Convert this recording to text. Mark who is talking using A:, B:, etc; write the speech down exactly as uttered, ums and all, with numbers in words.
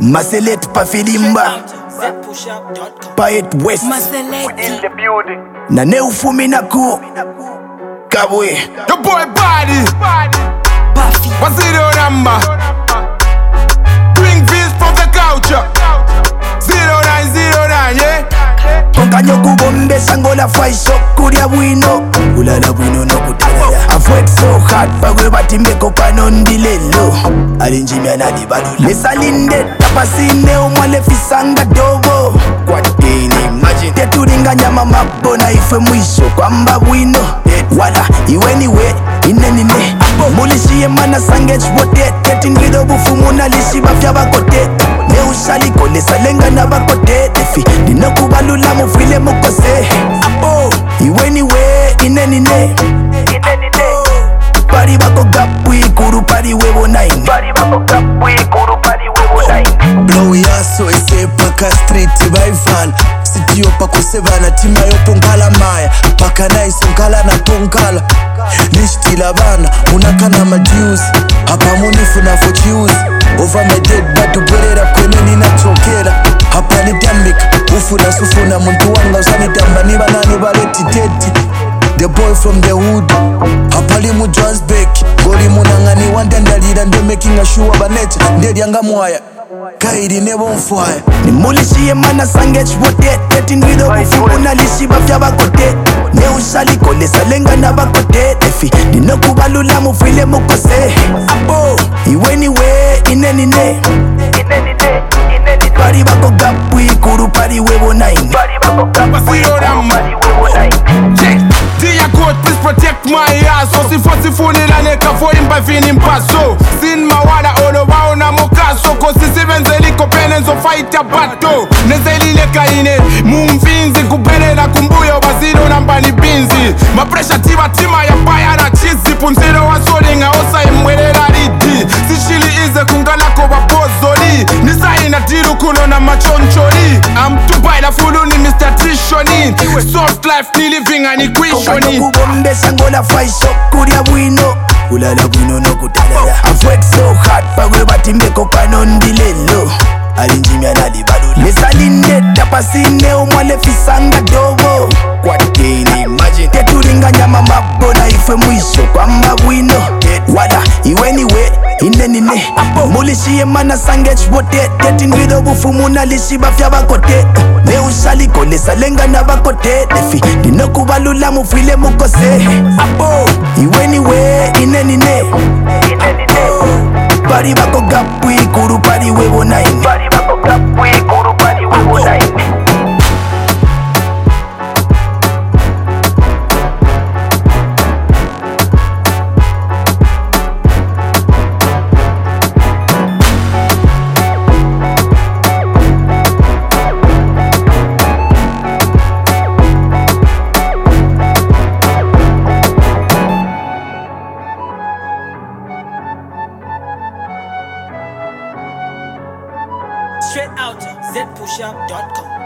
A: Maselet pa Filimba Paet West
B: In the building.
A: Na neufumi na ku Kabwe
C: The boy body What's it your number? Bring this from the culture. Zero nine zero nine, yeah.
A: Konkanyo kubombe sangola faiso Kuria wino Ulala wino no kutalaya I've worked so hard Pagwe batimeko panondi lelo Alinjimia na dibalula Lesalinde Tapasine umwale fisanga dobo Kwa dini imagine Teturinga nyama mabona ife mwisho Kwamba wino Wala iweni we Inenine Mulishie mana sangech wote Tetin video bufumu na lishi bafya bakote Neushaliko lesalenga na bakote Tefi Dinokubalula mufile mukose Apo Iweni we Inenine Pari bako gapu ikuru pari webo nine
B: Pari bako kapu ikuru pari webo nine.
D: Blow yaso esepaka street baifala Sitio pakusevana tima yopo nkala maya Paka naiso nkala na tonkala Nishtila bana unakana majuice Hapa munifu na fochiuzi Over my dead batu bwerera kwenye ninachokera Hapa ni damika ufuna sufuna muntu wanga usani damba niba nani baleti teti The boy from the hood Hapali mu Johannesburg Goli munangani wandandalira ndo making a sure banecha Ndeli yanga mwaya Kairi nebo mfwaya
A: Nimulishie mana sangech wote Tetin video bufumu na lishi bafya bakote Neushaliko lesalenga na bakote Tefi Dinokubalula mufile mukose Apo Iweni we Inenine Pari bako gapu ikuru pari webo nine
B: Pari bako kapu
C: What's it your
B: ikuru
C: number?
B: pari webo nine.
C: Check. Dear God, please protect my ass. So si foti funi la neka for him by fini paso. Sin mawada ono waona mokaso. Kosi si benzeli kopene so fight ya bato. Nezeli leka ine mumfinzi kubene na kumbuyo basino na mbani binzi. Mapresha tiba tima ya baya na chizi. Punzero wa solinga osa imwele la ridi. Sishili ize kungalako wapozoli. Nisa ina tiru kuno na machonchori. I'm too by la fulu ni Mister Trishoni. Soft life ni living and equation.
A: Konkanyo kubombe sangola faiso Kuria wino Ulala wino no kutalaya I've worked so hard Pagwe batimeko panondi lelo Alinjimia na dibalula Lesalinde Tapasine umwale fisanga dobo Kwa dini imagine Teturinga nyama mabona ife mwisho Kwamba wino Wala iweni we Inenine Mulishie mana sangech wote Tetin video bufumu na lishi bafya bakote Neushaliko lesalenga na bakote Tefi Dinokubalula mufile mukose Apo Iweni we Inenine Pari bako gapu ikuru pari webo nine
B: Pari bako kapu ikuru pari webo nine.
E: Straight out Z push up dot com.